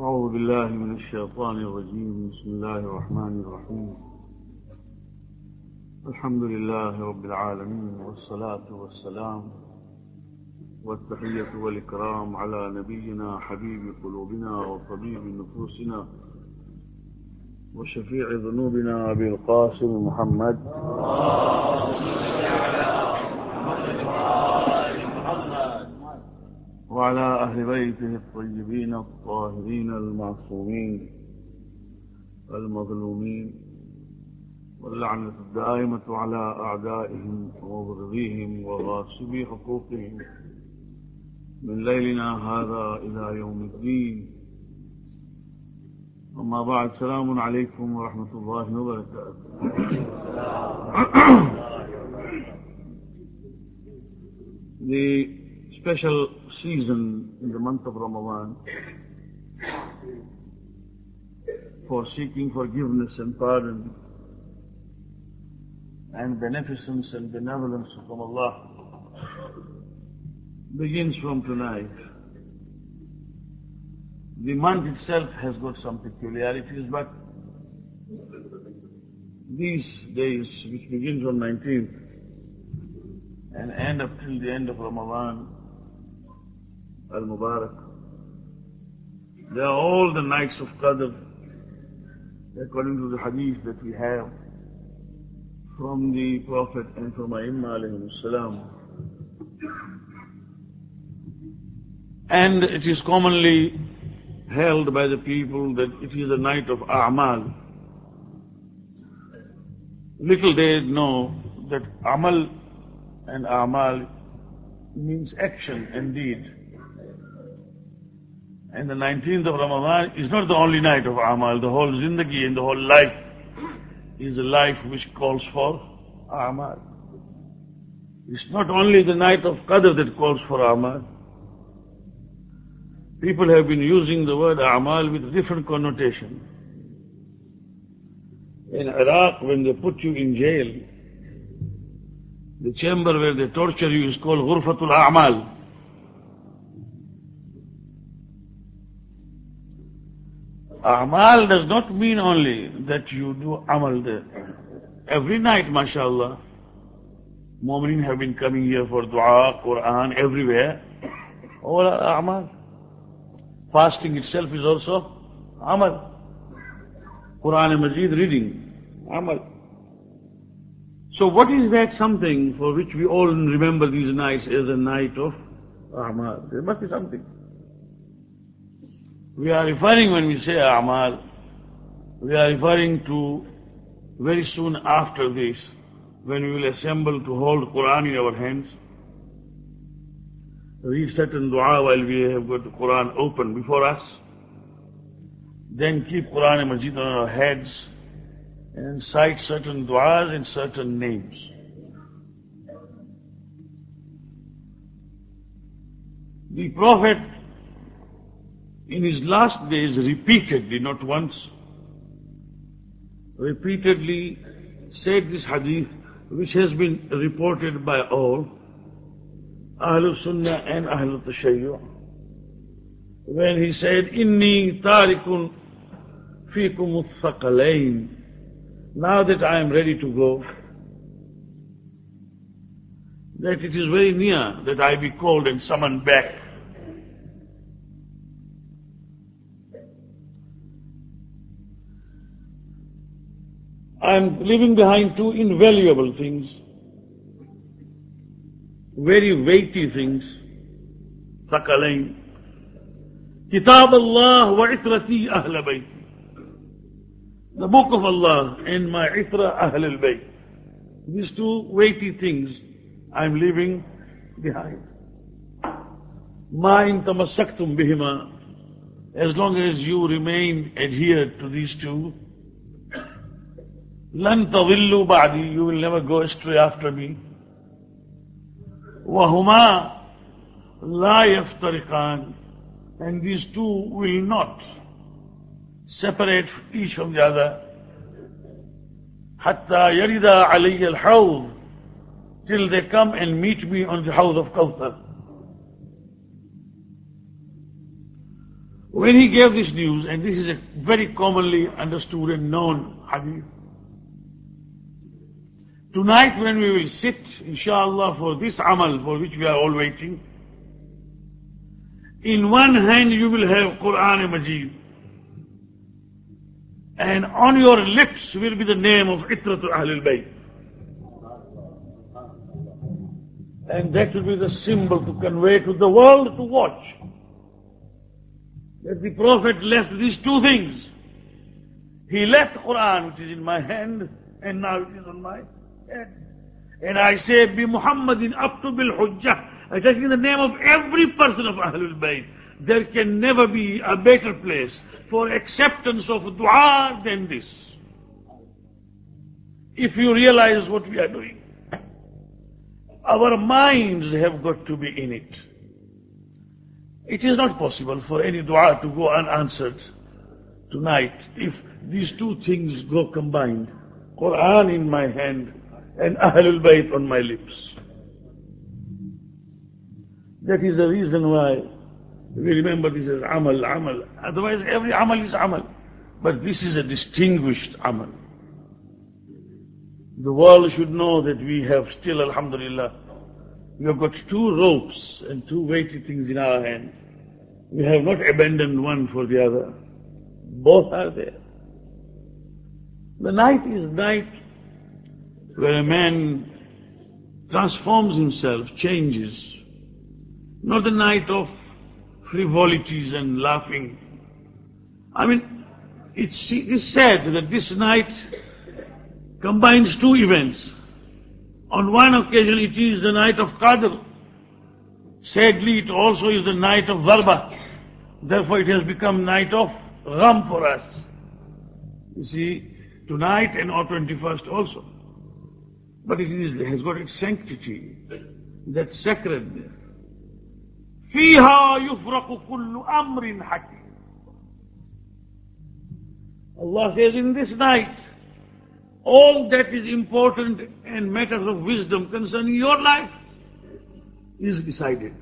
أعوذ بالله من الشيطان الرجيم. بسم الله الرحمن الرحيم. الحمد لله رب العالمين، والصلاة والسلام والتحية والإكرام على نبينا حبيب قلوبنا وطبيب نفوسنا وشفيع ذنوبنا أبي القاسم محمد وعلى أهل بيته الطيبين الطاهرين المعصومين المظلومين، واللعنة الدائمة على أعدائهم ومبغضيهم وغاصبي حقوقهم من ليلنا هذا إلى يوم الدين. أما بعد، السلام عليكم ورحمة الله وبركاته. The special season in the month of Ramadan for seeking forgiveness and pardon and beneficence and benevolence from Allah begins from tonight. The month itself has got some peculiarities, but these days, which begins on 19th and end up till the end of Ramadan al-Mubarak, they are all the nights of Qadr, according to the hadith that we have from the Prophet and from Aimma alayhim salam. And it is commonly held by the people that it is a night of A'mal. Little they know that Amal and A'mal means action and deed. And the 19th of Ramadan is not the only night of A'mal. The whole zindagi and the whole life is a life which calls for A'mal. It's not only the night of Qadr that calls for A'mal. People have been using the word A'mal with different connotation. In Iraq, when they put you in jail, the chamber where they torture you is called Ghurfatul A'mal. A'mal does not mean only that you do amal there. Every night, mashallah, Mu'mineen have been coming here for dua, Quran, everywhere. All are A'mal. Fasting itself is also amal. Quran Majid reading, amal. So what is that something for which we all remember these nights as a night of A'mal? There must be something. We are referring, when we say A'mal, we are referring to very soon after this, when we will assemble to hold Quran in our hands, read certain dua while we have got the Quran open before us, then keep Quran Majid on our heads and cite certain du'as and certain names. The Prophet in his last days repeatedly, not once, repeatedly said this hadith, which has been reported by all, Ahlul Sunnah and Ahlul Tashayyu', when he said, Inni tarikun fikum uthaqalain, now that I am ready to go, that it is very near that I be called and summoned back. I am leaving behind two invaluable things, very weighty things. Thaqalain. Kitab Allah wa itrati ahl bayt. The book of Allah and my itra ahl al-bayt. These two weighty things I am leaving behind. Ma in tamassaktum bihima. As long as you remain adhered to these two, lan tadillu ba'di, you will never go astray after me. Wahuma la yaftariqan, and these two will not separate each from the other. Hatta yarida alayya al-hawd, till they come and meet me on the Hawd of Kawthar. When he gave this news, and this is a very commonly understood and known hadith, tonight when we will sit, inshallah, for this amal for which we are all waiting, in one hand you will have Quran Majid, and on your lips will be the name of Itratul Ahlul Bayt. And that will be the symbol to convey to the world to watch that the Prophet left these two things. He left Quran, which is in my hand, and now it is on my head. And I say, Bi Muhammadin Abtu bil Hujjah. I take in the name of every person of Ahlul Bayt. There can never be a better place for acceptance of dua than this. If you realize what we are doing, our minds have got to be in it. It is not possible for any dua to go unanswered tonight if these two things go combined. Quran in my hand and Ahlul Bayt on my lips. That is the reason why we remember this as amal, amal. Otherwise every amal is amal. But this is a distinguished amal. The world should know that we have still, alhamdulillah, we have got two ropes and two weighty things in our hand. We have not abandoned one for the other. Both are there. The night is night where a man transforms himself, changes. Not the night of frivolities and laughing. I mean, it is said that this night combines two events. On one occasion it is the night of Qadr. Sadly, it also is the night of Darba. Therefore it has become night of Gham for us. You see, tonight and on 21st also. But it has got its sanctity, that sacredness. فِيهَا يُفْرَقُ كُلُّ أَمْرٍ حَكِيمٍ. Allah says, in this night, all that is important and matters of wisdom concerning your life is decided.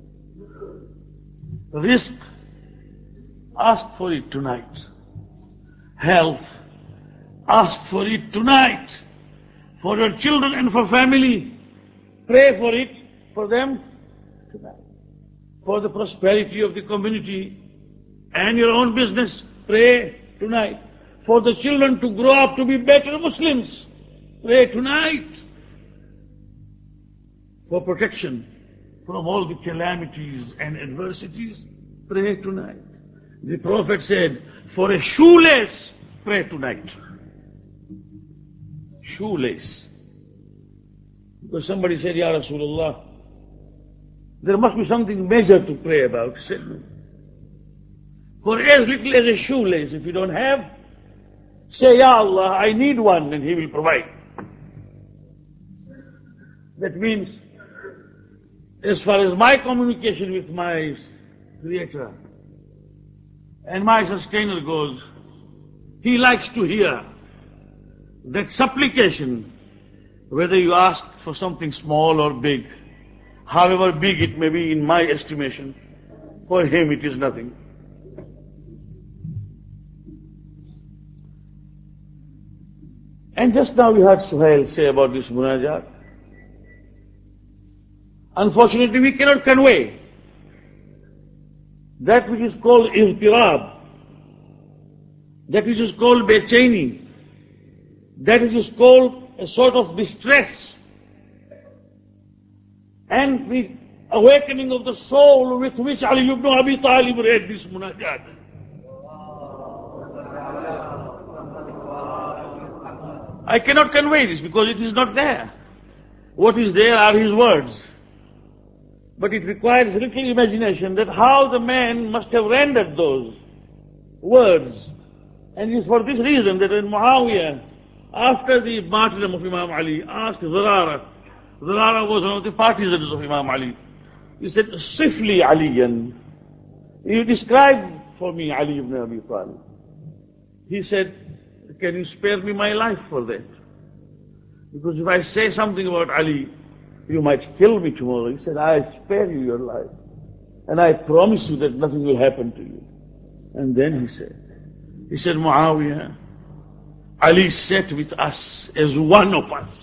Risk, ask for it tonight. Health, ask for it tonight. For your children and for family, pray for it, for them tonight. For the prosperity of the community and your own business, pray tonight. For the children to grow up to be better Muslims, pray tonight. For protection from all the calamities and adversities, pray tonight. The Prophet said, for a shoelace, pray tonight. Shoelace. Because somebody said, Ya Rasulullah, there must be something major to pray about. He said, no. For as little as a shoelace, if you don't have, say, Ya Allah, I need one, and He will provide. That means, as far as my communication with my Creator and my Sustainer goes, He likes to hear that supplication, whether you ask for something small or big, however big it may be in my estimation, for Him it is nothing. And just now we heard Suhail say about this munajat. Unfortunately, we cannot convey that which is called ihtirab, that which is called bechaini, that which is called a sort of distress, and the awakening of the soul with which Ali ibn Abi Talib read this munajat. I cannot convey this because it is not there. What is there are his words. But it requires little imagination that how the man must have rendered those words. And it is for this reason that when Muawiyah, after the martyrdom of Imam Ali, asked Zurara was one of the partisans of Imam Ali. He said, Sifli Aliyan. You describe for me Ali ibn Abi Talib. He said, can you spare me my life for that? Because if I say something about Ali, you might kill me tomorrow. He said, I spare you your life. And I promise you that nothing will happen to you. And then he said, Muawiyah, Ali sat with us as one of us.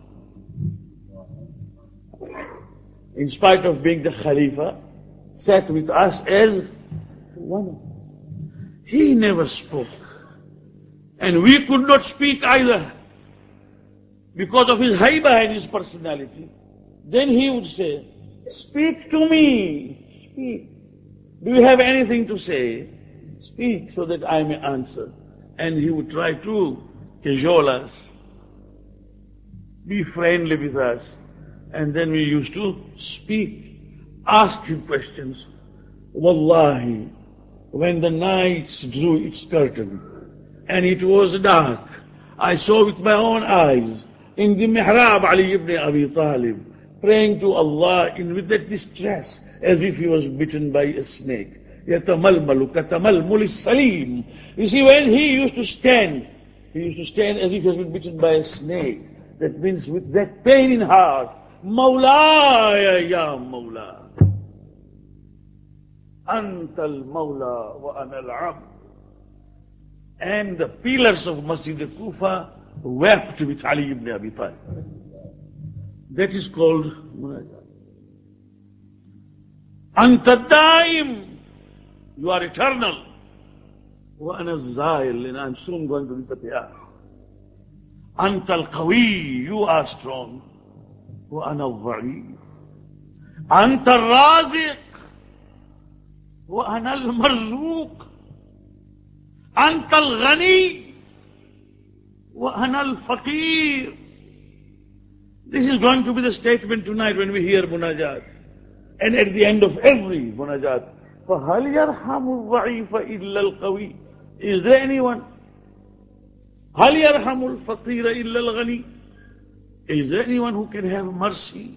In spite of being the Khalifa, sat with us as one of us. He never spoke. And we could not speak either because of his haiba and his personality. Then he would say, speak to me, speak. Do you have anything to say? Speak so that I may answer. And he would try to cajole us, be friendly with us. And then we used to speak, ask him questions. Wallahi, when the night drew its curtain and it was dark, I saw with my own eyes in the mihrab Ali ibn Abi Talib praying to Allah with that distress as if he was bitten by a snake. يَتَمَلْمَلُ كَتَمَلْمُلِ السَّلِيمِ. You see, when he used to stand as if he was been bitten by a snake. That means with that pain in heart, Mawlaya ya Mawla. Anta al-Mawla wa ana al-Abd. And the pillars of Masjid al-Kufa wept with Ali ibn Abi Talib. That is called munajat. Anta daim. You are eternal. Wa ana al-Zail, and I am soon going to disappear. Anta al-Qawi. You are strong. Wa ana al-Dha'if. Anta al-Raziq. Wa ana al-Marzuq. أنت الغني وأنا الفقير. This is going to be the statement tonight when we hear munajat. And at the end of every munajat, فَهَلْ يَرْحَمُ الضَّعِيفَ إِلَّا الْقَوِيِّ. Is there anyone? هَلْ يَرْحَمُ الْفَقِيرَ إِلَّا الْغَنِيِّ. Is there anyone who can have mercy?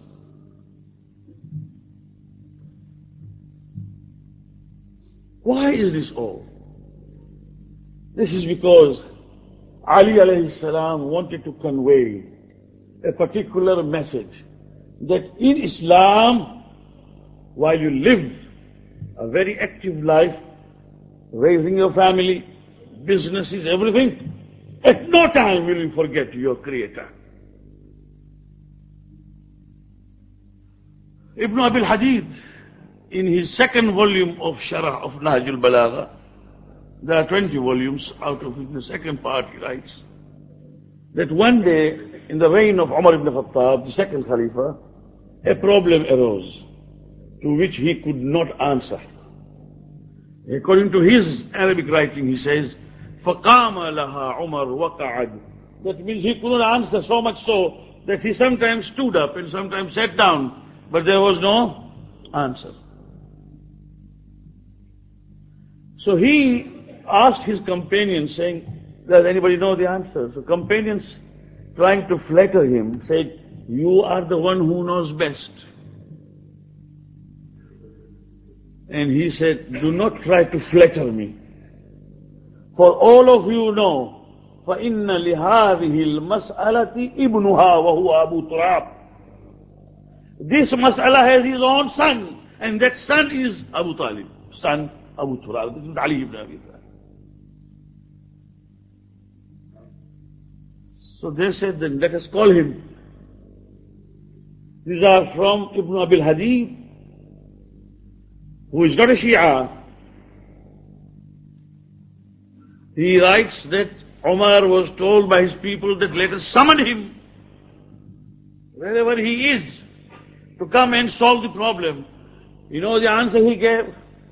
Why is this all? This is because Ali alayhi salam wanted to convey a particular message that in Islam, while you live a very active life, raising your family, businesses, everything, at no time will you forget your Creator. Ibn Abil Hadid, in his second volume of Sharh of Nahj al-Balagha, there are 20 volumes, out of which the second part he writes that one day in the reign of Umar ibn Khattab, the second Khalifa, a problem arose to which he could not answer. According to his Arabic writing, he says, فَقَامَ لَهَا عُمَرْ وَقَعَدْ. That means he could not answer, so much so that he sometimes stood up and sometimes sat down, but there was no answer. So he asked his companions, saying, does anybody know the answer? So companions, trying to flatter him, said, you are the one who knows best. And he said, do not try to flatter me. For all of you know, فَإِنَّ لِهَذِهِ الْمَسْأَلَةِ إِبْنُهَا وَهُوَ أَبُو تُرَابٍ. This mas'ala has his own son, and that son is Abu Talib, son Abu Turab. This is Ali ibn Abi Talib. So they said, then let us call him. These are from Ibn Abil Hadid, who is not a Shia. He writes that Umar was told by his people that let us summon him, wherever he is, to come and solve the problem. You know the answer he gave?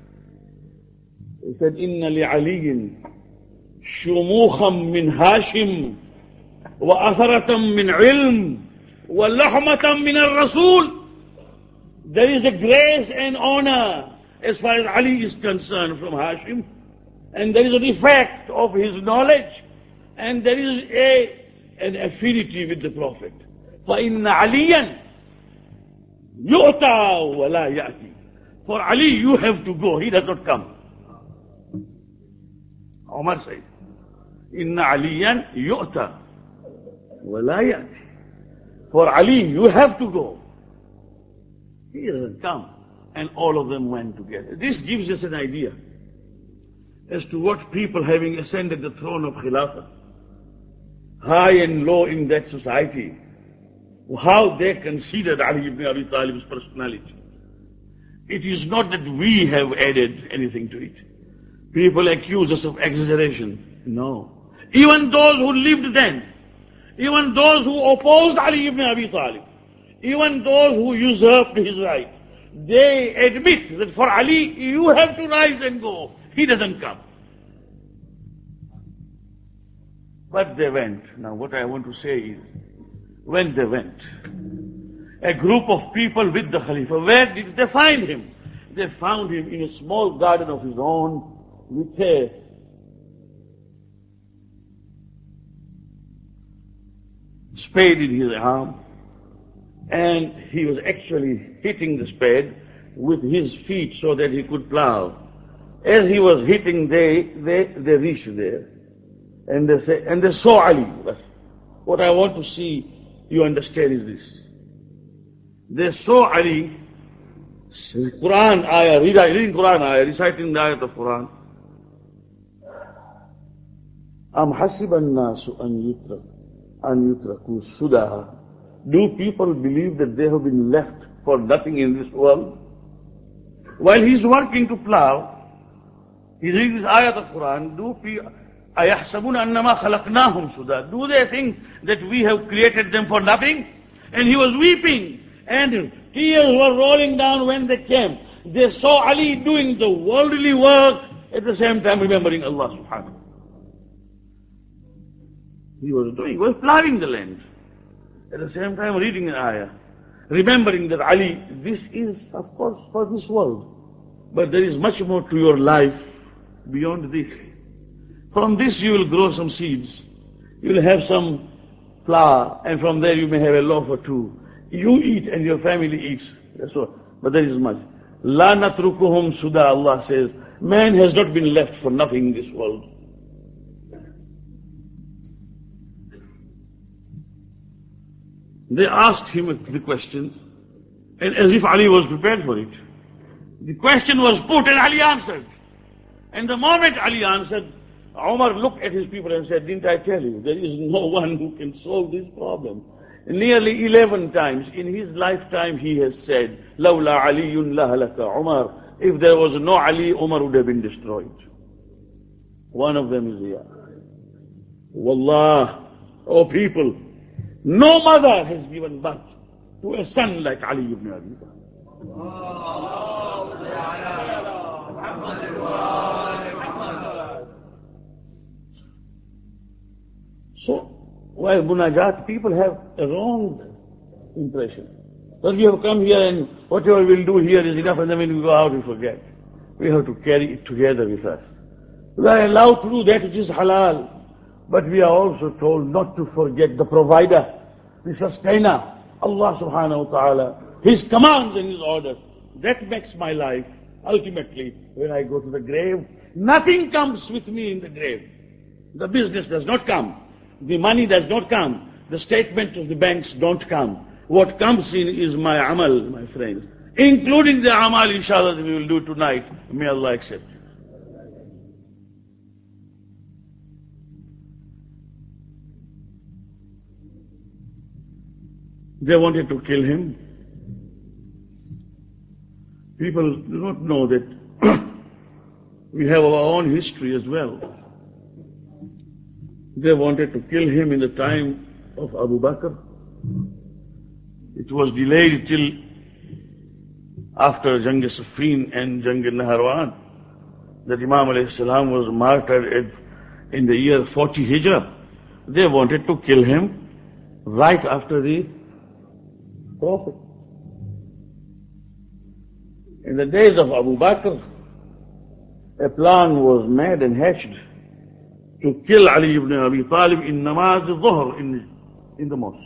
He said, Inna li'aliyin shumukham min Hashim wa atharatam min ilm wa lahmatam min al-Rasul. There is a grace and honor as far as Ali is concerned from Hashim, and there is an effect of his knowledge, and there is an affinity with the Prophet. فَإِنَّ عَلِيًّا يُؤْتَى وَلَا يَأْتِي. For Ali, you have to go, he does not come. Umar said, إِنَّ عَلِيًّا يُؤْتَى وَلَا يَأْتِي. For Ali, you have to go. He doesn't come. And all of them went together. This gives us an idea as to what people having ascended the throne of Khilafah, high and low in that society, how they considered Ali ibn Abi Talib's personality. It is not that we have added anything to it. People accuse us of exaggeration. No. Even those who lived then, even those who opposed Ali ibn Abi Talib, even those who usurped his right, they admit that for Ali, you have to rise and go. He doesn't come. But they went. Now what I want to say is, when they went, a group of people with the Khalifa, where did they find him? They found him in a small garden of his own with a spade in his arm, and he was actually hitting the spade with his feet so that he could plow. As he was hitting, they reached there, and they saw Ali. What I want to see you understand is this. They saw Ali, Quran ayah, reading Quran ayah, reciting the ayat of Quran. Am hasiban nasu an yutraku sudaha. Do people believe that they have been left for nothing in this world? While he's working to plow, he's reading this ayat of Quran. أَيَحْسَبُونَ أَنَّمَا خَلَقْنَاهُمْ سُدًى. Do they think that we have created them for nothing? And he was weeping, and tears were rolling down when they came. They saw Ali doing the worldly work, at the same time remembering Allah subhanahu. He was plowing the land, at the same time reading an ayah, remembering that Ali, this is of course for this world, but there is much more to your life beyond this. From this you will grow some seeds, you will have some flour, and from there you may have a loaf or two. You eat and your family eats, that's all. But there is much. La natrukuhum suda, Allah says, man has not been left for nothing in this world. They asked him the question, and as if Ali was prepared for it. The question was put and Ali answered. And the moment Ali answered, Umar looked at his people and said, didn't I tell you, there is no one who can solve this problem. Nearly 11 times in his lifetime he has said, Lawla Aliyun lahalaka Umar. If there was no Ali, Umar would have been destroyed. One of them is here. Wallah, oh people, no mother has given birth to a son like Ali ibn Abi Talib. So, while munajat, people have a wrong impression. That we have come here and whatever we'll do here is enough, and then when we go out we forget. We have to carry it together with us. We are allowed to do that which is halal, but we are also told not to forget the provider, the sustainer, Allah subhanahu wa ta'ala, His commands and His orders. That makes my life, ultimately, when I go to the grave, nothing comes with me in the grave. The business does not come. The money does not come. The statement of the banks don't come. What comes in is my amal, my friends. Including the amal, inshallah, that we will do tonight. May Allah accept it. They wanted to kill him. People do not know that we have our own history as well. They wanted to kill him in the time of Abu Bakr. It was delayed till after Jang-e-Siffin and Jang-e-Naharawan that Imam alayhi salam was martyred in the year 40 Hijrah. They wanted to kill him right after the Prophet. In the days of Abu Bakr, a plan was made and hatched to kill Ali ibn Abi Talib in Namaz al-Dhuhr in the mosque.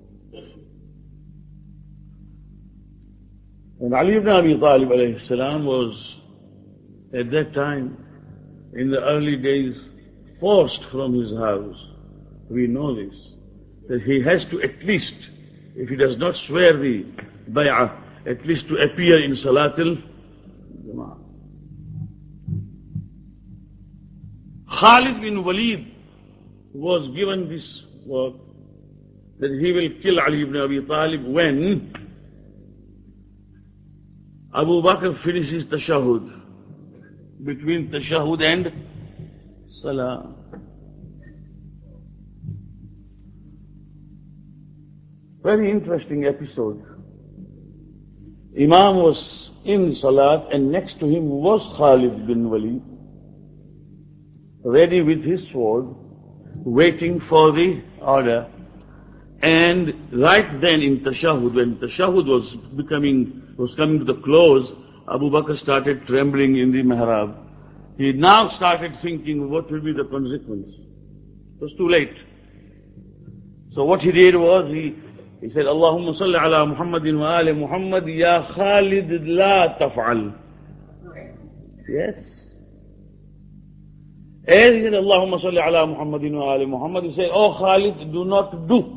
And Ali ibn Abi Talib alayhi salam was at that time, in the early days, forced from his house. We know this, that he has to at least, if he does not swear the bay'ah, at least to appear in Salatul Jama'ah. Khalid bin Walid was given this work that he will kill Ali ibn Abi Talib when Abu Bakr finishes tashahhud. Between tashahhud and salah. Very interesting episode. Imam was in salat and next to him was Khalid bin Walid, ready with his sword, waiting for the order. And right then in tashahhud, when tashahhud was coming to the close, Abu Bakr started trembling in the mihrab. He now started thinking what will be the consequence. It was too late. So what he did was, he said, Allahumma salli ala Muhammadin wa ali Muhammad, ya Khalid la taf'al. Yes. As he said, Allahumma salli ala Muhammadin wa ali Muhammad, he said, oh Khalid, do not do.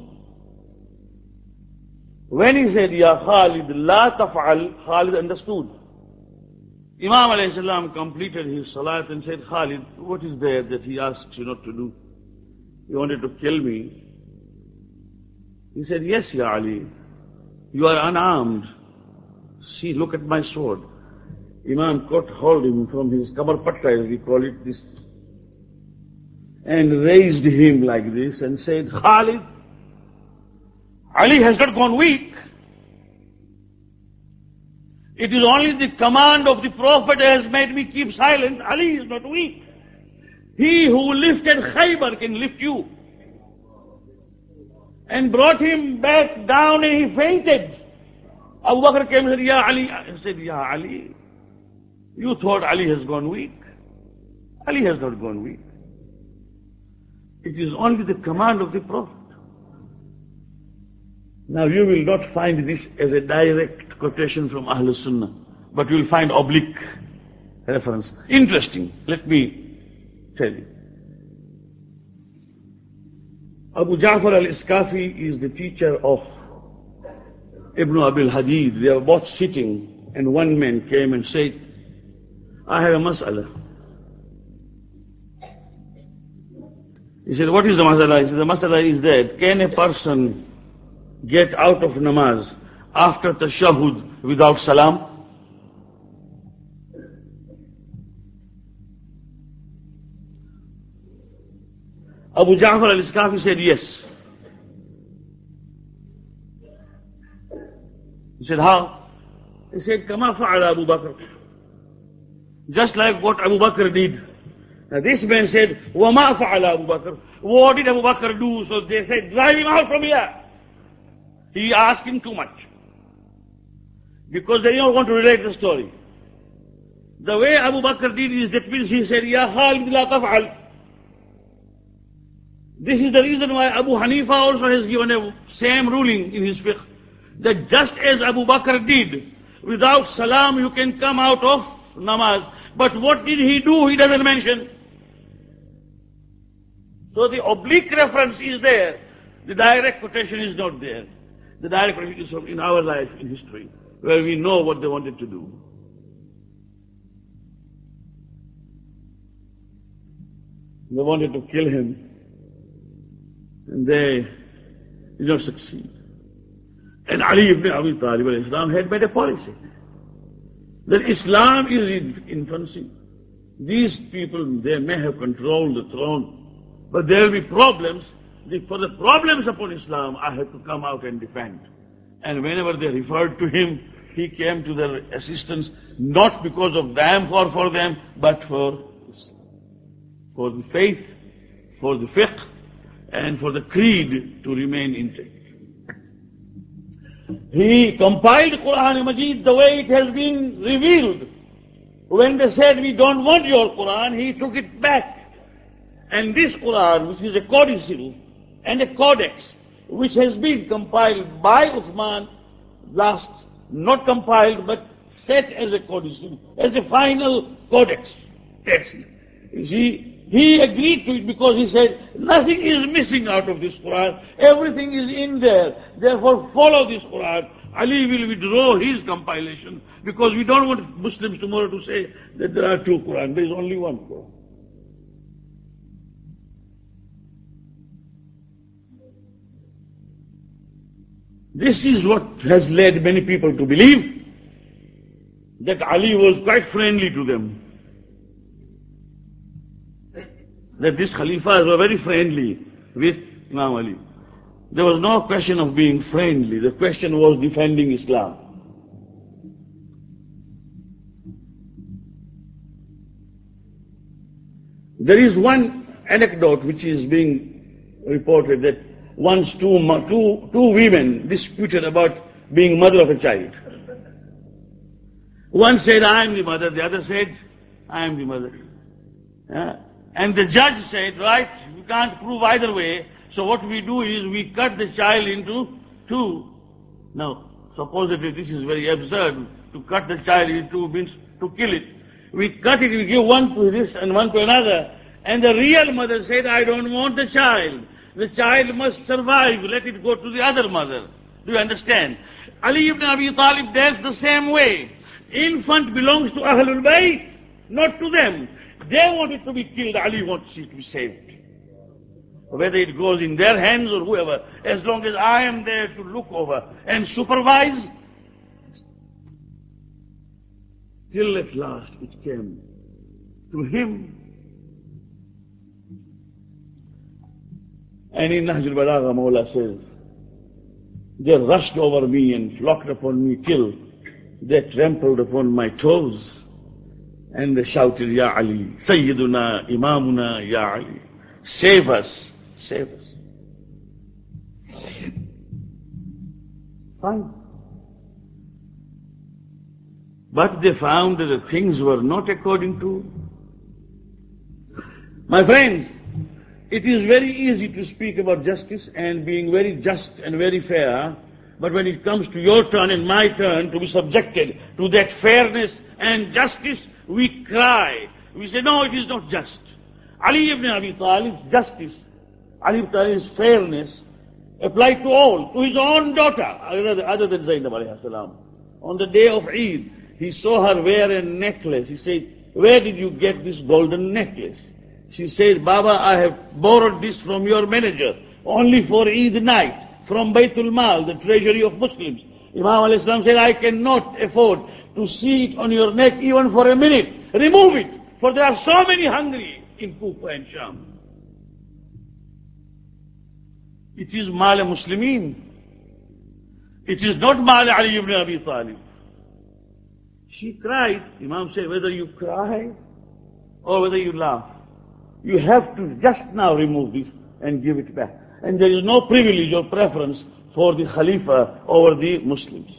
When he said, ya Khalid la taf'al, Khalid understood. Imam alayhi salam completed his salat and said, Khalid, what is there that he asked you not to do? He wanted to kill me. He said, yes, Ya Ali, you are unarmed. See, look at my sword. Imam caught hold of him from his kamar patta, as we call it, this, and raised him like this and said, Khalid, Ali has not gone weak. It is only the command of the Prophet that has made me keep silent. Ali is not weak. He who lifted Khaybar can lift you. And brought him back down and he fainted. Abu Bakr came and said, Ya Ali. He said, Ya Ali, you thought Ali has gone weak. Ali has not gone weak. It is only the command of the Prophet. Now you will not find this as a direct quotation from Ahlul Sunnah, but you will find oblique reference. Interesting. Let me tell you. Abu Ja'far al-Iskafi is the teacher of Ibn Abil Hadid. They were both sitting and one man came and said, I have a mas'ala. He said, what is the mas'ala? He said, the mas'ala is that can a person get out of namaz after tashahhud without salam? Abu Ja'far al-Iskafi said yes. He said, how? He said, Kama fa'ala Abu Bakr. Just like what Abu Bakr did. Now this man said, Wa ma fa'ala Abu Bakr. What did Abu Bakr do? So they said, drive him out from here. He asked him too much. Because they don't want to relate the story. The way Abu Bakr did is, that means he said, Ya Khalid la taf'al. This is the reason why Abu Hanifa also has given a same ruling in his fiqh, that just as Abu Bakr did, without salam you can come out of namaz. But what did he do? He doesn't mention. So the oblique reference is there. The direct quotation is not there. The direct quotation is from in our life, in history, where we know what they wanted to do. They wanted to kill him. And they did not succeed. And Ali ibn Abi Talib al-Islam had made a policy that Islam is in infancy. These people, they may have controlled the throne, but there will be problems. For the problems upon Islam, I have to come out and defend. And whenever they referred to him, he came to their assistance, not because of them or for them, but for the faith, for the fiqh, and for the creed to remain intact. He compiled Quran Majid the way it has been revealed. When they said, we don't want your Quran, he took it back. And this Quran, which is a codicil and a codex, which has been compiled by Uthman last, not compiled, but set as a codicil, as a final codex text. You see, he agreed to it because he said, nothing is missing out of this Quran. Everything is in there. Therefore, follow this Quran. Ali will withdraw his compilation because we don't want Muslims tomorrow to say that there are two Quran. There is only one Quran. This is what has led many people to believe that Ali was quite friendly to them. That these Khalifas were very friendly with Imam Ali. There was no question of being friendly. The question was defending Islam. There is one anecdote which is being reported that once two women disputed about being mother of a child. One said, I am the mother. The other said, I am the mother. And the judge said, right, you can't prove either way. So what we do is we cut the child into two. Now, supposedly this is very absurd. To cut the child into two means to kill it. We cut it, we give one to this and one to another. And the real mother said, I don't want the child. The child must survive. Let it go to the other mother. Do you understand? Ali ibn Abi Talib dealt the same way. Infant belongs to Ahlul Bayt, not to them. They want it to be killed. Ali wants it to be saved. Whether it goes in their hands or whoever, as long as I am there to look over and supervise, till at last it came to him. And in Nahj al-Balagha, Mawla says, they rushed over me and flocked upon me till they trampled upon my toes. And they shouted, Ya Ali, Sayyiduna, Imamuna, Ya Ali, save us, save us. Fine. But they found that the things were not according to. My friends, it is very easy to speak about justice and being very just and very fair, but when it comes to your turn and my turn to be subjected to that fairness and justice, we cry. We say, no, it is not just. Ali ibn Abi Talib's justice, Ali ibn Talib's fairness applied to all, to his own daughter, other than Zainab alayhi salam. On the day of Eid, he saw her wear a necklace. He said, where did you get this golden necklace? She said, Baba, I have borrowed this from your manager, only for Eid night, from Baytul Mal, the treasury of Muslims. Imam alayhi salam said, I cannot afford to see it on your neck even for a minute. Remove it, for there are so many hungry in Kufa and Sham. It is Mal Muslimin. It is not Mal Ali ibn Abi Talib. She cried. Imam said, whether you cry or whether you laugh, you have to just now remove this and give it back. And there is no privilege or preference for the Khalifa over the Muslims.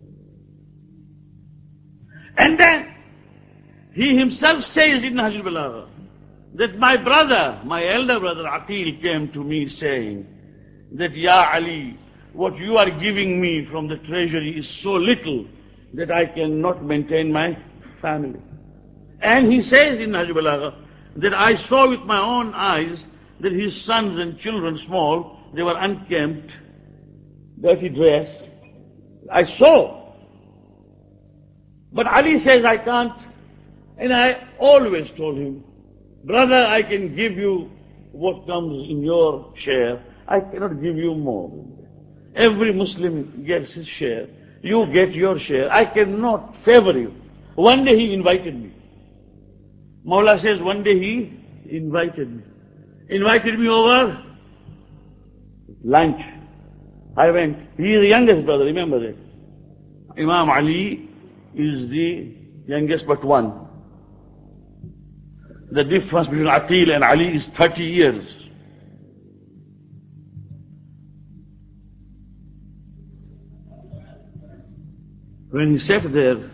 And then he himself says in Nahj al-Balagha that my brother, my elder brother Aqil, came to me saying that, Ya Ali, what you are giving me from the treasury is so little that I cannot maintain my family. And he says in Nahj al-Balagha that I saw with my own eyes that his sons and children, small, they were unkempt, dirty dress. I saw. But Ali says, I can't. And I always told him, brother, I can give you what comes in your share. I cannot give you more. Every Muslim gets his share. You get your share. I cannot favor you. One day he invited me. Mawla says, one day he invited me. Invited me over lunch. I went. He is the youngest brother, remember that. Imam Ali is the youngest but one. The difference between Aqil and Ali is 30 years. When he sat there,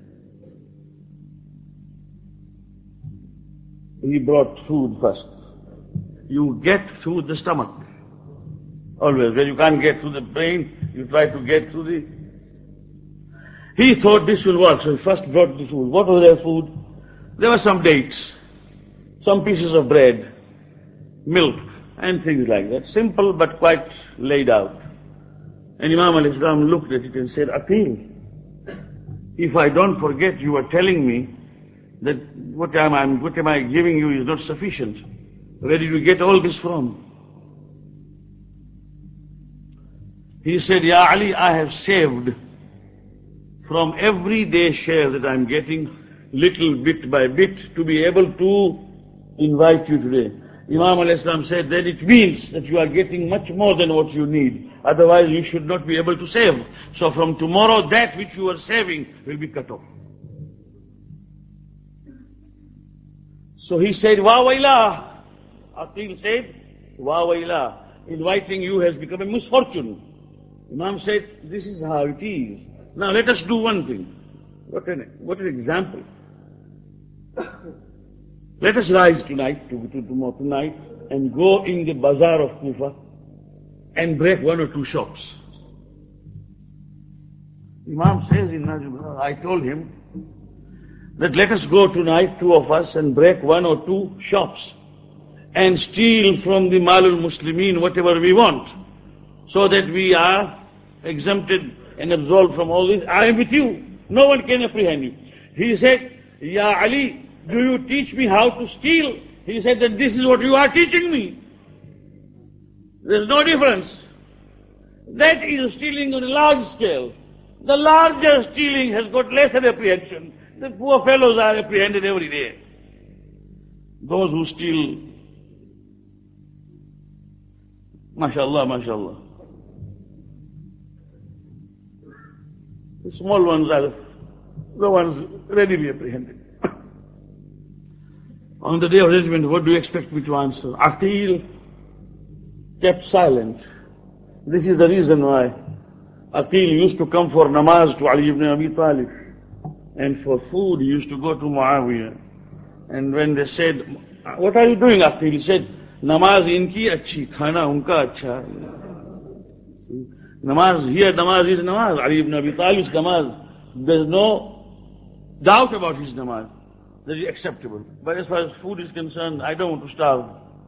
he brought food first. You get through the stomach. Always. When you can't get through the brain, you try to get through the... He thought this will work, so he first brought the food. What was their food? There were some dates, some pieces of bread, milk, and things like that. Simple but quite laid out. And Imam al-Islam looked at it and said, Aqil, if I don't forget, you are telling me that what am I giving you is not sufficient. Where did you get all this from? He said, Ya Ali, I have saved from everyday share that I am getting little bit by bit to be able to invite you today. Imam al-Islam said that it means that you are getting much more than what you need. Otherwise you should not be able to save. So from tomorrow that which you are saving will be cut off. So he said, Wa wailah. Aqil said, Wa wailah. Inviting you has become a misfortune. Imam said, this is how it is. Now let us do one thing. What an example. Let us rise tonight, tonight, and go in the bazaar of Kufa and break one or two shops. Imam says in Najm, I told him that let us go tonight, two of us, and break one or two shops and steal from the Malul Muslimin whatever we want, so that we are exempted and absolved from all this. I am with you. No one can apprehend you. He said, Ya Ali, do you teach me how to steal? He said that this is what you are teaching me. There is no difference. That is stealing on a large scale. The larger stealing has got lesser apprehension. The poor fellows are apprehended every day. Those who steal, mashallah, mashallah. The small ones are the ones readily apprehended. On the day of judgment, what do you expect me to answer? Aqil kept silent. This is the reason why Aqil used to come for namaz to Ali ibn Abi Talib. And for food, he used to go to Muawiyah. And when they said, what are you doing, Aqil? He said, namaz inki achhi, khana unka acha. Namaz, here namaz is namaz. Ali ibn Abi Talib's namaz. There's no doubt about his namaz. That is acceptable. But as far as food is concerned, I don't want to starve.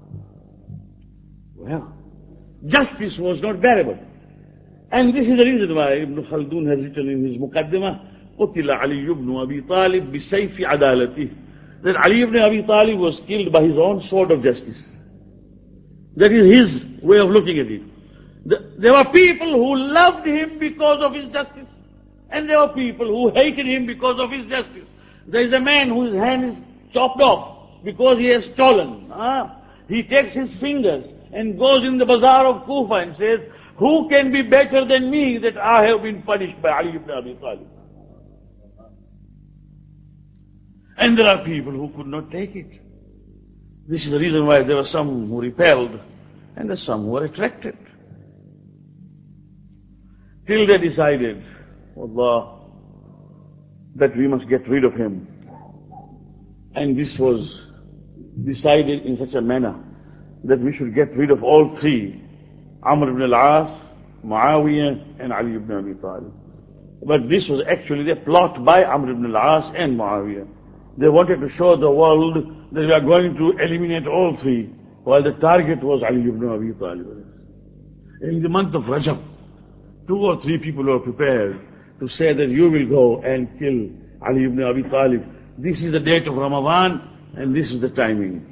Well, justice was not bearable. And this is the reason why Ibn Khaldun has written in his Muqaddimah, قُتِلَ عَلِيُّ بْنُ أَبِي طَالِبْ بِسَيْفِ عَدَالَتِهِ, that Ali ibn Abi Talib was killed by his own sword of justice. That is his way of looking at it. There were people who loved him because of his justice, and there were people who hated him because of his justice. There is a man whose hand is chopped off because he has stolen. He takes his fingers and goes in the bazaar of Kufa and says, who can be better than me that I have been punished by Ali ibn Abi Talib? And there are people who could not take it. This is the reason why there were some who repelled and there are some who were attracted. Till they decided, Allah, that we must get rid of him. And this was decided in such a manner that we should get rid of all three, Amr ibn al-As, Muawiyah and Ali ibn Abi Talib. But this was actually a plot by Amr ibn al-As and Muawiyah. They wanted to show the world that we are going to eliminate all three, while the target was Ali ibn Abi Talib. In the month of Rajab, 2 or 3 people were prepared to say that you will go and kill Ali ibn Abi Talib. This is the date of Ramadan and this is the timing.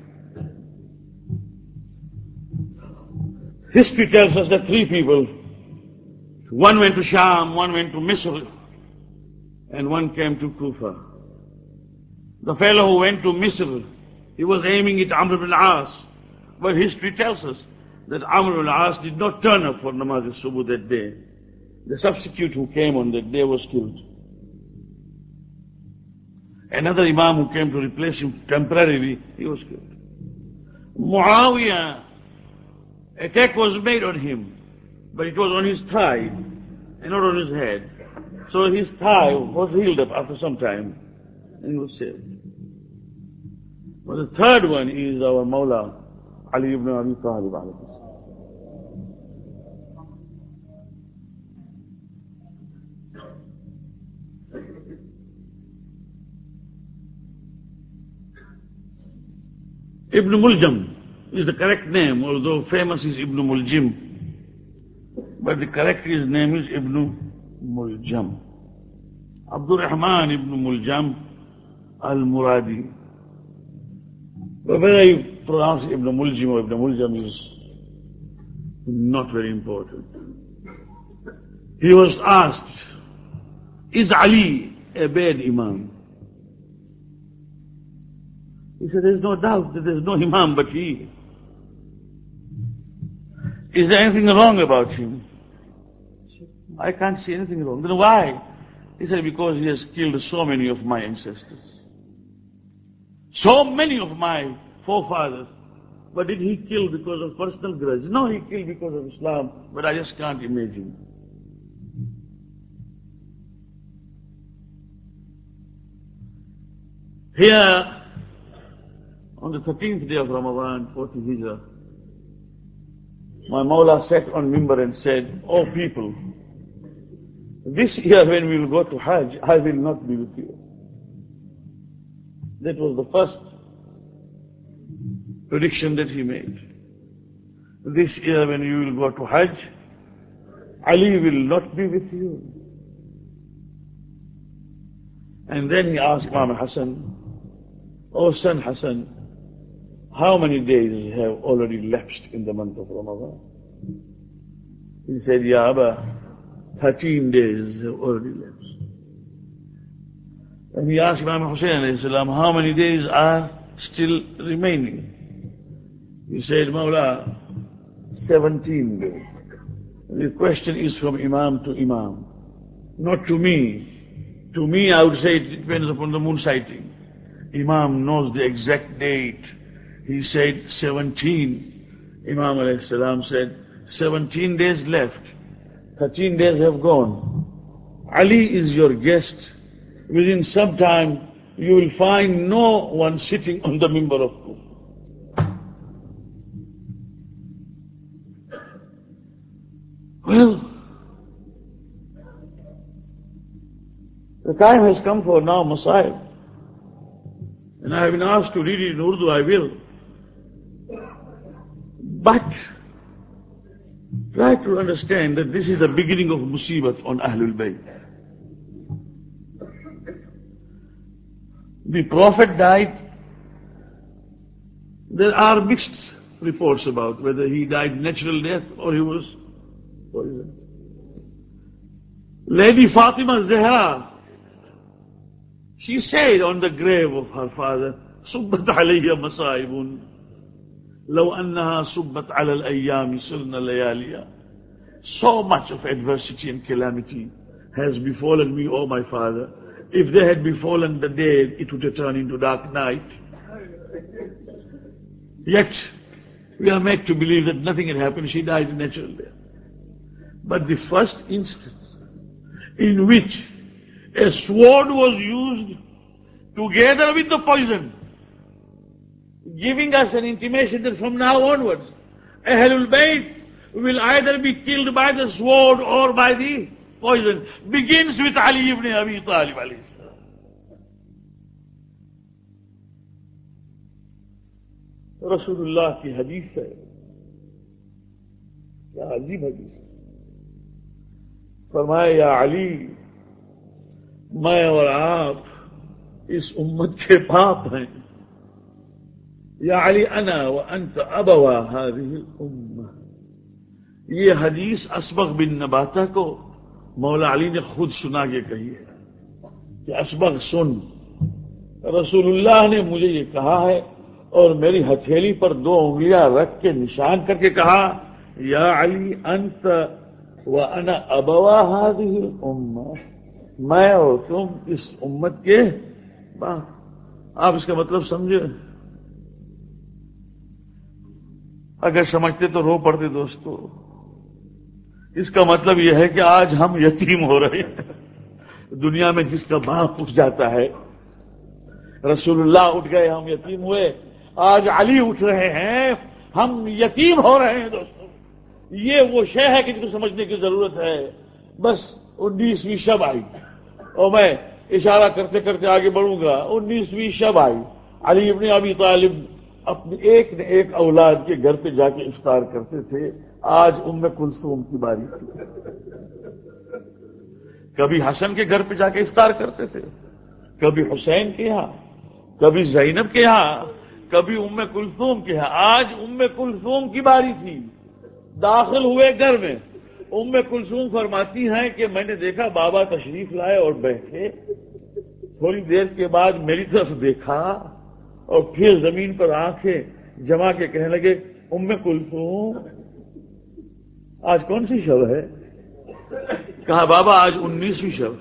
History tells us that 3 people, one went to Sham, one went to Misr, and one came to Kufa. The fellow who went to Misr, he was aiming at Amr ibn al-As, but history tells us that Amr ibn al-As did not turn up for Namaz al-Subuh that day. The substitute who came on that day was killed. Another Imam who came to replace him temporarily, he was killed. Muawiyah, attack was made on him, but it was on his thigh and not on his head. So his thigh was healed up after some time and he was saved. But the third one is our Mawla, Ali ibn Abi Talib alayhi. Ibn Muljam is the correct name, although famous is Ibn Muljim. But the correct name is Ibn Muljam. Abdul Rahman ibn Muljam al-Muradi. But whether you pronounce Ibn Muljim or Ibn Muljam is not very important. He was asked, is Ali a bad Imam? He said, there's no doubt that there's no Imam but he. Is there anything wrong about him? I can't see anything wrong. Then why? He said, because he has killed so many of my ancestors. So many of my forefathers. But did he kill because of personal grudge? No, he killed because of Islam. But I just can't imagine. Here, on the 13th day of Ramadan, 40 Hijrah, my Mawla sat on Mimbar and said, "O people, this year when we will go to Hajj, I will not be with you." That was the first prediction that he made. This year when you will go to Hajj, Ali will not be with you. And then he asked Imam Hassan, "O son Hassan, how many days have already lapsed in the month of Ramadan?" He said, "Ya Abba, 13 days have already lapsed." And he asked Imam Hussain alayhi salam, how many days are still remaining? He said, "Mawla, 17 days. The question is from Imam to Imam, not to me. To me, I would say it depends upon the moon sighting. Imam knows the exact date. He said 17. Imam alayhi salam said, 17 days left. 13 days have gone. Ali is your guest. Within some time, you will find no one sitting on the mimbar of Kufr. Well, the time has come for now Masahib. And I have been asked to read it in Urdu, I will. But try to understand that this is the beginning of Musibat on Ahlul Bayt. The Prophet died. There are mixed reports about whether he died natural death or he was poisoned. Lady Fatima Zahra, she said on the grave of her father, "Subbat alayya masaibun, law annaha subbat ala al-ayyami sirna layaliya." So much of adversity and calamity has befallen me, O my father. If they had befallen the day, it would have turned into dark night. Yet, we are made to believe that nothing had happened. She died in natural death. But the first instance in which a sword was used together with the poison, giving us an intimation that from now onwards, Ahlul Bayt will either be killed by the sword or by the poison, begins with Ali ibn Abi Talib alayhi salam. Rasulullah ki hadith hai. Kya ajeeb hadith hai. फरमाया, या अली, मैं और आप इस उम्मत के बाप हैं। या अली अना व अंत अबवा हादिहिल उम्मा। ये हदीस असबग बिन नबाता को मौला अली ने खुद सुना के कही है कि असबग सुन, रसूलुल्लाह ने मुझे ये कहा है और मेरी हथेली पर 2 उंगलियां रख के निशान करके कहा, या अली अंत व अना अबवा हादिहिल उम्मा, मैं और तुम इस उम्मत के बाप। आप इसका मतलब समझे? अगर समझते तो रो पड़ते दोस्तों। इसका मतलब यह है कि आज हम यतीम हो रहे हैं। दुनिया में जिसका बाप उठ जाता है, रसूलुल्लाह उठ गए, हम यतीम हुए। आज अली उठ रहे हैं, हम यतीम हो रहे हैं दोस्तों। ये वो शय है कि जिसको समझने की जरूरत है। बस 19वीं शब आई और मैं इशारा करते करते आगे बढ़ूंगा। 19वीं शब आई, अली इब्न अबी तालिब अपने एक न एक औलाद के घर पे जाके इफ्तार करते थे। आज उम्मे कुलसूम की बारी थी। कभी हसन के घर पे जाके इफ्तार करते थे, कभी हुसैन के यहां, कभी ज़ैनब के यहां, कभी उम्मे कुलसूम के यहां। आज उम्मे कुलसूम की बारी थी। दाखिल हुए घर में, ام کلثوم فرماتی ہیں کہ میں نے دیکھا بابا تشریف لائے اور بیٹھے، تھوڑی دیر کے بعد میری طرف دیکھا اور پھر زمین پر آنکھیں جما کے کہنے لگے ام کلثوم آج کون سی شب ہے؟ کہا بابا آج 19ویں شب۔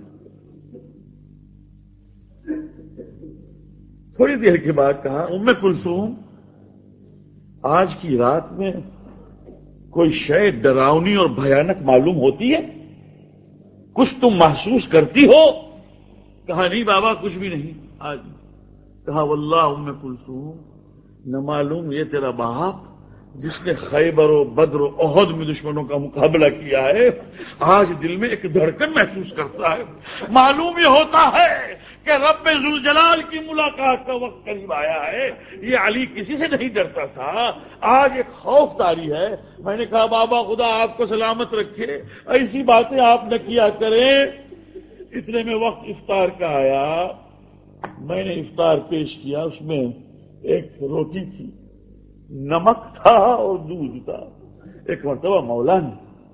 تھوڑی دیر کے بعد کہا ام کلثوم آج کی رات میں کوئی شے ڈراؤنی اور بھیانک معلوم ہوتی ہے؟ کچھ تم محسوس کرتی ہو؟ کہا نہیں بابا کچھ بھی نہیں آج۔ کہا واللہ ام کلثوم نہ معلوم یہ تیرا باپ جس نے خیبر و بدر و احد میں دشمنوں کا مقابلہ کیا ہے آج دل میں ایک دھڑکن محسوس کرتا ہے، معلوم یہ ہوتا ہے کہ رب ذوالجلال کی ملاقات کا وقت قریب آیا ہے۔ یہ علی کسی سے نہیں ڈرتا تھا، آج ایک خوف طاری ہے۔ میں نے کہا بابا خدا آپ کو سلامت رکھے، ایسی باتیں آپ نہ کیا کریں۔ اتنے میں وقت افطار کا آیا، میں نے افطار پیش کیا، اس میں ایک روٹی تھی، نمک تھا اور دودھ تھا۔ ایک مرتبہ مولا نے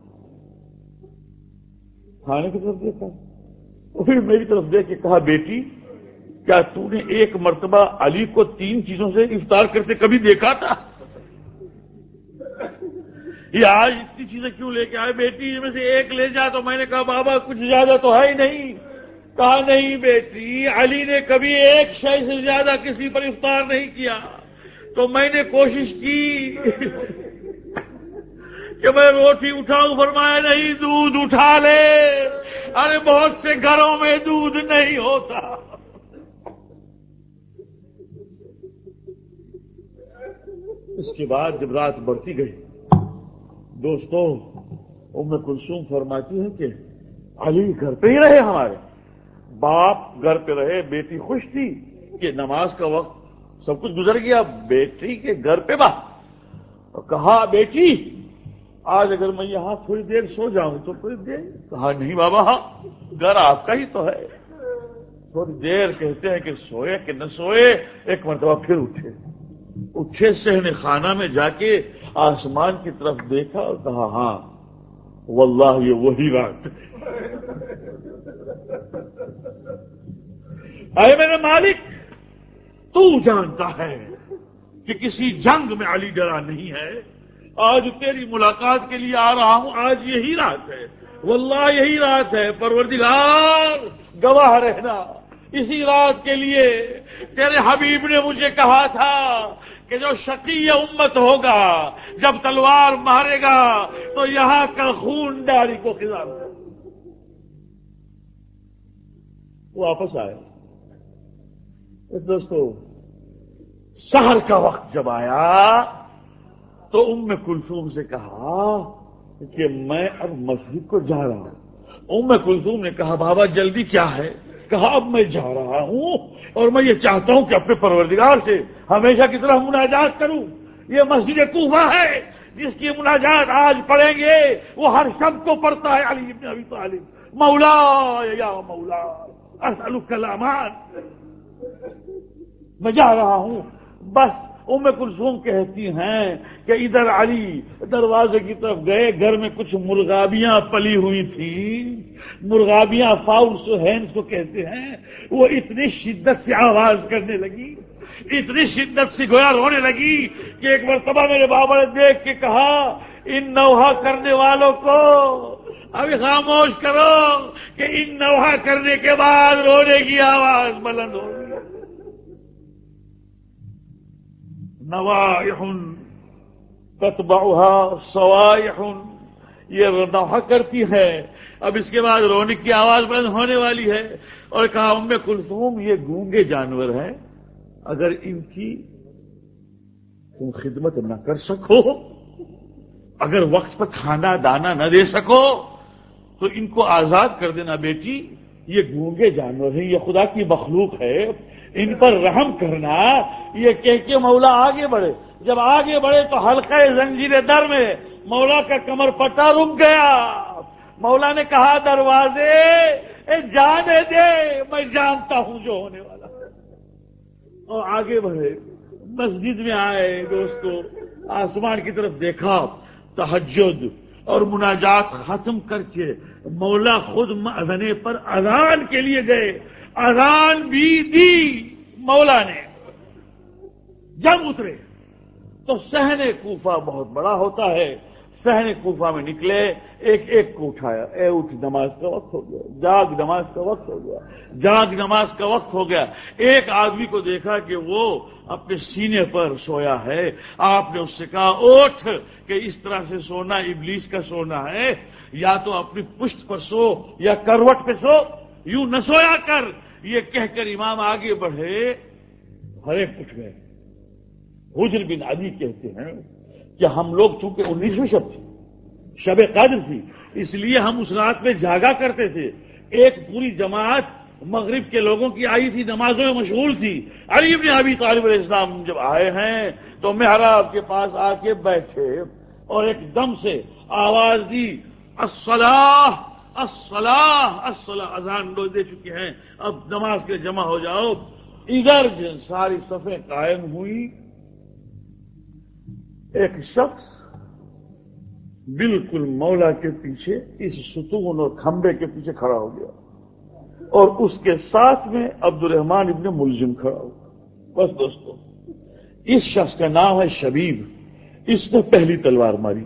کھانے کی طرف دیکھا، پھر میری طرف دیکھ کے کہا بیٹی کیا تو نے ایک مرتبہ علی کو 3 چیزوں سے افطار کرتے کبھی دیکھا تھا؟ یہ آج اتنی چیزیں کیوں لے کے آئے بیٹی؟ ان میں سے ایک لے جا۔ تو میں نے کہا بابا کچھ زیادہ تو ہے ہی نہیں۔ کہا نہیں بیٹی علی نے کبھی ایک شے سے زیادہ کسی پر افطار نہیں کیا۔ تو میں نے کوشش کی کہ میں روٹی اٹھاؤں، فرمایا نہیں دودھ اٹھا لے، ارے بہت سے گھروں میں دودھ نہیں ہوتا۔ اس کے بعد جب رات بڑھتی گئی دوستو ام کلثوم فرماتی ہیں کہ علی گھر پہ ہی رہے، ہمارے باپ گھر پہ رہے، بیٹی خوش تھی کہ نماز کا وقت سب کچھ گزر گیا، بیٹی کے گھر پہ بات۔ اور کہا بیٹی آج اگر میں یہاں تھوڑی دیر سو جاؤں تو کوئی دیر؟ کہا نہیں بابا ہاں گھر آپ کا ہی تو ہے۔ تھوڑی دیر کہتے ہیں کہ سوئے کہ نہ سوئے، ایک مرتبہ پھر اٹھے صحن خانہ میں جا کے آسمان کی طرف دیکھا اور کہا ہاں واللہ یہ وہی رات۔ اے میرے مالک تو جانتا ہے کہ کسی جنگ میں علی ڈرا نہیں ہے، آج تیری ملاقات کے لیے آ رہا ہوں، آج یہی رات ہے، واللہ یہی رات ہے، پروردگار گواہ رہنا اسی رات کے لیے تیرے حبیب نے مجھے کہا تھا کہ جو شقی امت ہوگا جب تلوار مارے گا تو یہاں کا خون داری کو خزان کر۔ واپس آئے دوستو، سحر کا وقت جب آیا تو ام کلثوم سے کہا کہ میں اب مسجد کو جا رہا ہوں۔ ام کلثوم نے کہا بابا جلدی کیا ہے؟ کہا اب میں جا رہا ہوں اور میں یہ چاہتا ہوں کہ اپنے پروردگار سے ہمیشہ کی طرح مناجات کروں۔ یہ مسجد کوفہ ہے جس کی مناجات آج پڑھیں گے وہ ہر شب کو پڑھتا ہے علی بن ابی طالب، مولا یا مولا اسألک الامان۔ میں جا رہا ہوں۔ بس ام کلثوم کہتی ہیں کہ ادھر علی دروازے کی طرف گئے، گھر میں کچھ مرغابیاں پلی ہوئی تھیں، مرغابیاں فاؤلس ہینس کو کہتے ہیں، وہ اتنی شدت سے آواز کرنے لگی، اتنی شدت سے گویا رونے لگی کہ ایک مرتبہ میرے بابا نے دیکھ کے کہا ان نوحہ کرنے والوں کو ابھی خاموش کرو کہ ان نوحہ کرنے کے بعد رونے کی آواز بلند ہوگی۔ نوائح تتبعها صوائح، یہ نوحہ کرتی ہے، اب اس کے بعد رونے کی آواز بلند ہونے والی ہے۔ اور کہا ام کلثوم یہ گونگے جانور ہیں، اگر ان کی تم خدمت نہ کر سکو، اگر وقت پر کھانا دانا نہ دے سکو تو ان کو آزاد کر دینا بیٹی، یہ گونگے جانور ہیں، یہ خدا کی مخلوق ہے، ان پر رحم کرنا۔ یہ کہہ کے مولا آگے بڑھے، جب آگے بڑھے تو حلقہ زنجیر در میں مولا کا کمر پٹا رک گیا۔ مولا نے کہا دروازے جانے دے، میں جانتا ہوں جو ہونے والا ہے، اور آگے بڑھے۔ مسجد میں آئے دوستو، آسمان کی طرف دیکھا، تہجد اور مناجات ختم کر کے مولا خود مأذنے پر اذان کے لیے گئے. اذان بھی دی مولا نے. جب اترے تو صحن کوفہ بہت بڑا ہوتا ہے. صحن کوفہ میں نکلے, ایک ایک کو اٹھایا, اے اٹھ, نماز کا وقت ہو گیا, جاگ, نماز کا وقت ہو گیا, جاگ, نماز کا وقت ہو گیا. ایک آدمی کو دیکھا کہ وہ اپنے سینے پر سویا ہے. آپ نے اس سے کہا اٹھ, کہ اس طرح سے سونا ابلیس کا سونا ہے, یا تو اپنی پشت پر سو یا کروٹ پہ سو, یوں نہ سویا کر. یہ کہہ کر امام آگے بڑھے, ہر ایک اٹھ گئے. حجر بن عدی کہتے ہیں کہ ہم لوگ چونکہ 19ویں شب تھی, شب قدر تھی, اس لیے ہم اس رات میں جاگا کرتے تھے. ایک پوری جماعت مغرب کے لوگوں کی آئی تھی, نمازوں میں مشغول تھی. علی بن ابی طالب علیہ السلام جب آئے ہیں تو محراب کے پاس آ کے بیٹھے اور ایک دم سے آواز دی, الصلاۃ الصلاۃ الصلاۃ, اذان لوگ دے چکے ہیں, اب نماز کے جمع ہو جاؤ. ادھر ساری صفیں قائم ہوئی. ایک شخص بالکل مولا کے پیچھے اس ستون اور کھمبے کے پیچھے کھڑا ہو گیا, اور اس کے ساتھ میں عبد الرحمن ابن ملجم کھڑا ہوا. بس دوستو, اس شخص کا نام ہے شبیب. اس نے پہلی تلوار ماری,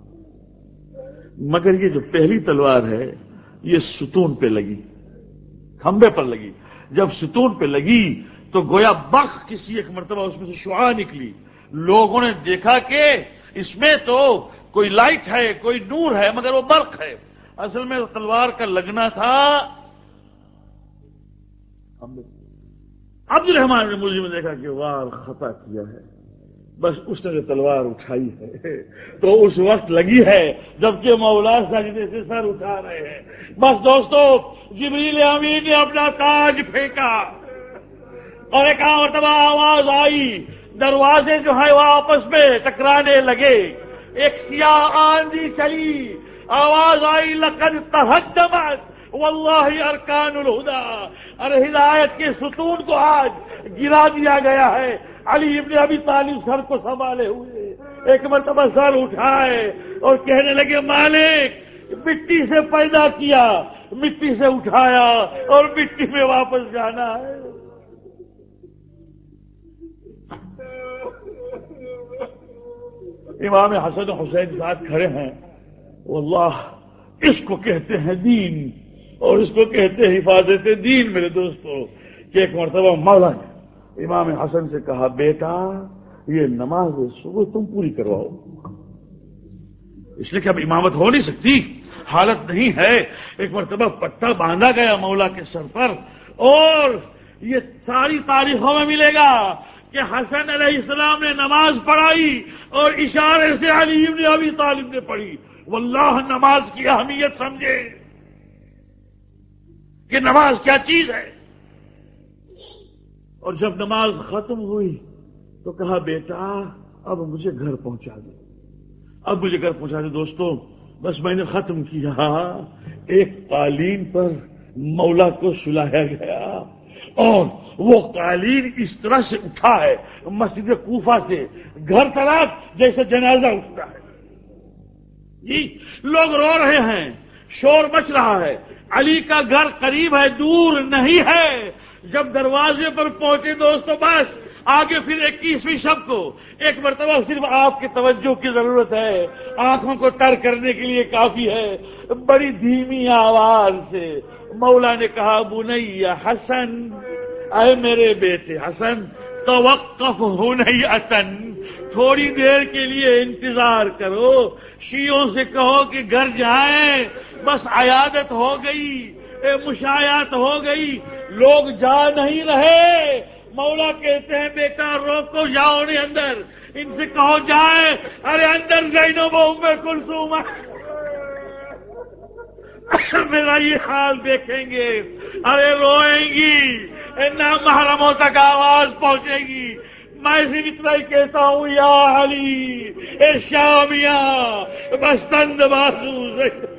مگر یہ جو پہلی تلوار ہے یہ ستون پہ لگی, کھمبے پر لگی. جب ستون پہ لگی تو گویا برق کسی ایک مرتبہ اس میں سے شعاع نکلی. لوگوں نے دیکھا کہ اس میں تو کوئی لائٹ ہے, کوئی نور ہے, مگر وہ برق ہے. اصل میں تلوار کا لگنا تھا. عبد الرحمن نے ملزم دیکھا کہ وار خطا کیا ہے, بس اس نے جو تلوار اٹھائی ہے تو اس وقت لگی ہے جبکہ مولا سجدے سے سر اٹھا رہے ہیں. بس دوستو, جبریل امین نے اپنا تاج پھینکا اور ایک مرتبہ آواز آئی, دروازے جو ہے وہ آپس میں ٹکرانے لگے. ایک سیاہ آندھی چلی, آواز آئی, لقد تہدمت واللہ ارکان الہدی, ارے ہدایت کے ستون کو آج گرا دیا گیا ہے. علی ابن ابی طالب سر کو سنبھالے ہوئے ایک مرتبہ سر اٹھائے اور کہنے لگے, مالک مٹی سے پیدا کیا, مٹی سے اٹھایا اور مٹی میں واپس جانا ہے. امام حسن حسین ساتھ کھڑے ہیں. واللہ اس کو کہتے ہیں دین, اور اس کو کہتے ہیں حفاظت دین. میرے دوستو, کہ ایک مرتبہ مولا نے امام حسن سے کہا, بیٹا یہ نماز صبح تم پوری کرواؤ. اس لیے کہ اب امامت ہو نہیں سکتی, حالت نہیں ہے. ایک مرتبہ پٹا باندھا گیا مولا کے سر پر, اور یہ ساری تاریخوں میں ملے گا کہ حسن علیہ السلام نے نماز پڑھائی اور اشارے سے علی ابن ابی طالب نے پڑھی. واللہ نماز کی اہمیت سمجھے کہ نماز کیا چیز ہے. اور جب نماز ختم ہوئی تو کہا, بیٹا اب مجھے گھر پہنچا دے, اب مجھے گھر پہنچا دے. دوستو, بس میں نے ختم کیا. ایک قالین پر مولا کو سلایا گیا, اور وہ قالین اس طرح سے اٹھا ہے مسجد کوفہ سے گھر طرف جیسے جنازہ اٹھتا ہے. جی, لوگ رو رہے ہیں, شور مچ رہا ہے. علی کا گھر قریب ہے, دور نہیں ہے. جب دروازے پر پہنچے دوستو, بس آگے پھر 21ویں شب کو ایک مرتبہ صرف آپ کی توجہ کی ضرورت ہے, آنکھوں کو تر کرنے کے لیے کافی ہے. بڑی دھیمی آواز سے مولا نے کہا, بنی حسن, اے میرے بیٹے حسن, توقف ہنیئتن, تھوڑی دیر کے لیے انتظار کرو. شیعوں سے کہو کہ گھر جائیں, بس عیادت ہو گئی, مشایعت ہو گئی, لوگ جا نہیں رہے. مولا کہتے ہیں, بیٹا روکو, جاؤ نہیں اندر, ان سے کہو جائیں. ارے اندر زینب و ام کلثوم میرا یہ حال دیکھیں گے, ارے روئیں گی, نامحرموں تک آواز پہنچے گی. میں صرف اتنا ہی کہتا ہوں, یا علی اے شامیہ بستند بازو